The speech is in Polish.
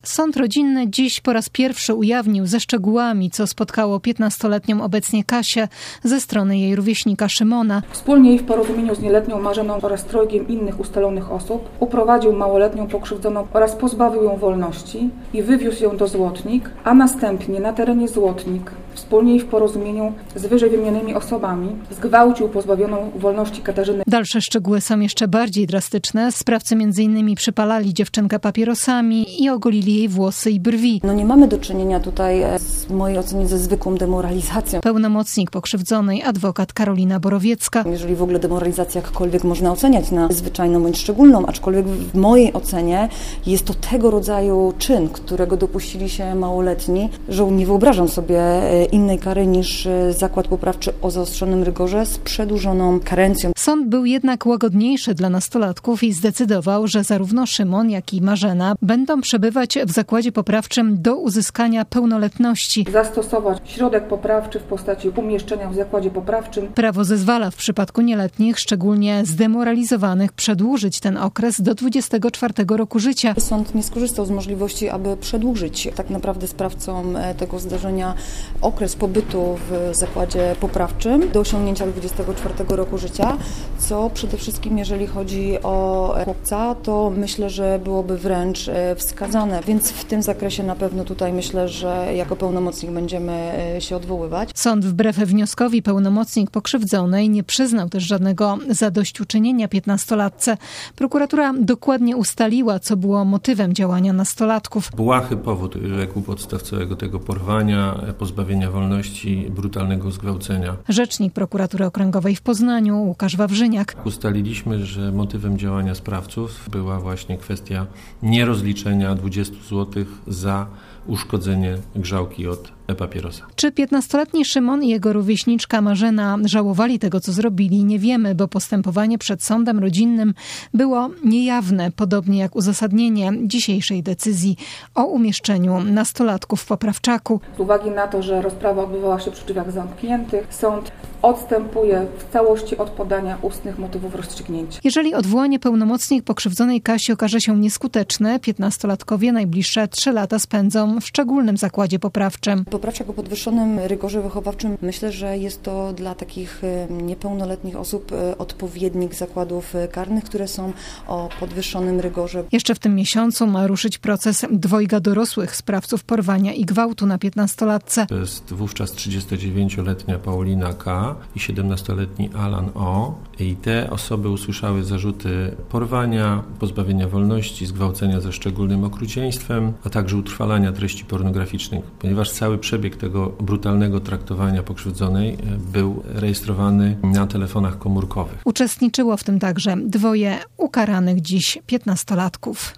Sąd rodzinny dziś po raz pierwszy ujawnił ze szczegółami, co spotkało 15-letnią obecnie Kasię ze strony jej rówieśnika Szymona. Wspólnie i w porozumieniu z nieletnią Marzeną oraz trojgiem innych ustalonych osób uprowadził małoletnią pokrzywdzoną oraz pozbawił ją wolności i wywiózł ją do Złotnik, a następnie na terenie Złotnik wspólnie i w porozumieniu z wyżej wymienionymi osobami zgwałcił pozbawioną wolności Katarzynę. Dalsze szczegóły są jeszcze bardziej drastyczne. Sprawcy m.in. przypalali dziewczynkę papierosami i ogolili jej włosy i brwi. Nie mamy do czynienia tutaj w mojej ocenie ze zwykłą demoralizacją. Pełnomocnik pokrzywdzonej, adwokat Karolina Borowiecka. Jeżeli w ogóle demoralizację jakkolwiek można oceniać na zwyczajną bądź szczególną, aczkolwiek w mojej ocenie jest to tego rodzaju czyn, którego dopuścili się małoletni, że nie wyobrażam sobie innej kary niż zakład poprawczy o zaostrzonym rygorze z przedłużoną karencją. Sąd był jednak łagodniejszy dla nastolatków i zdecydował, że zarówno Szymon, jak i Marzena będą przebywać w zakładzie poprawczym do uzyskania pełnoletności. Zastosować środek poprawczy w postaci umieszczenia w zakładzie poprawczym. Prawo zezwala w przypadku nieletnich, szczególnie zdemoralizowanych, przedłużyć ten okres do 24 roku życia. Sąd nie skorzystał z możliwości, aby przedłużyć tak naprawdę sprawcom tego zdarzenia okres pobytu w zakładzie poprawczym do osiągnięcia 24 roku życia, co przede wszystkim, jeżeli chodzi o chłopca, to myślę, że byłoby wręcz wskazane, więc w tym zakresie na pewno tutaj myślę, że jako pełnomocnik będziemy się odwoływać. Sąd wbrew wnioskowi pełnomocnik pokrzywdzonej nie przyznał też żadnego zadośćuczynienia 15-latce. Prokuratura dokładnie ustaliła, co było motywem działania nastolatków. Błahy powód legł podstaw całego tego porwania, pozbawienia wolności, brutalnego zgwałcenia. Rzecznik Prokuratury Okręgowej w Poznaniu, Łukasz Wawrzyniak. Ustaliliśmy, że motywem działania sprawców była właśnie kwestia nierozliczenia 20 zł za uszkodzenie grzałki od papierosa. Czy 15-letni Szymon i jego rówieśniczka Marzena żałowali tego, co zrobili, nie wiemy, bo postępowanie przed sądem rodzinnym było niejawne, podobnie jak uzasadnienie dzisiejszej decyzji o umieszczeniu nastolatków w poprawczaku. Z uwagi na to, że rozprawa odbywała się przy drzwiach zamkniętych, sąd odstępuje w całości od podania ustnych motywów rozstrzygnięcia. Jeżeli odwołanie pełnomocnik pokrzywdzonej Kasi okaże się nieskuteczne, 15-latkowie najbliższe 3 lata spędzą w szczególnym zakładzie poprawczym. Poprawczak o podwyższonym rygorze wychowawczym, myślę, że jest to dla takich niepełnoletnich osób odpowiednik zakładów karnych, które są o podwyższonym rygorze. Jeszcze w tym miesiącu ma ruszyć proces dwojga dorosłych sprawców porwania i gwałtu na 15-latce. To jest wówczas 39-letnia Paulina K. i 17-letni Alan O. I te osoby usłyszały zarzuty porwania, pozbawienia wolności, zgwałcenia ze szczególnym okrucieństwem, a także utrwalania treści pornograficznych, ponieważ cały przebieg tego brutalnego traktowania pokrzywdzonej był rejestrowany na telefonach komórkowych. Uczestniczyło w tym także 2 ukaranych dziś 15-latków.